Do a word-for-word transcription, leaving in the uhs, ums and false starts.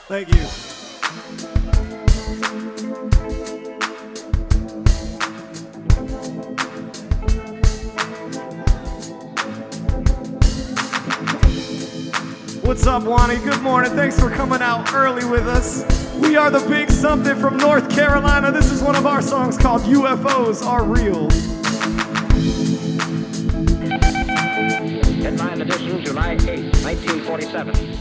Thank you. What's up, Wani? Good morning. Thanks for coming out early with us. We are the Big Something from North Carolina. This is one of our songs called U F Os Are Real. Headline edition, July eighth, nineteen forty-seven.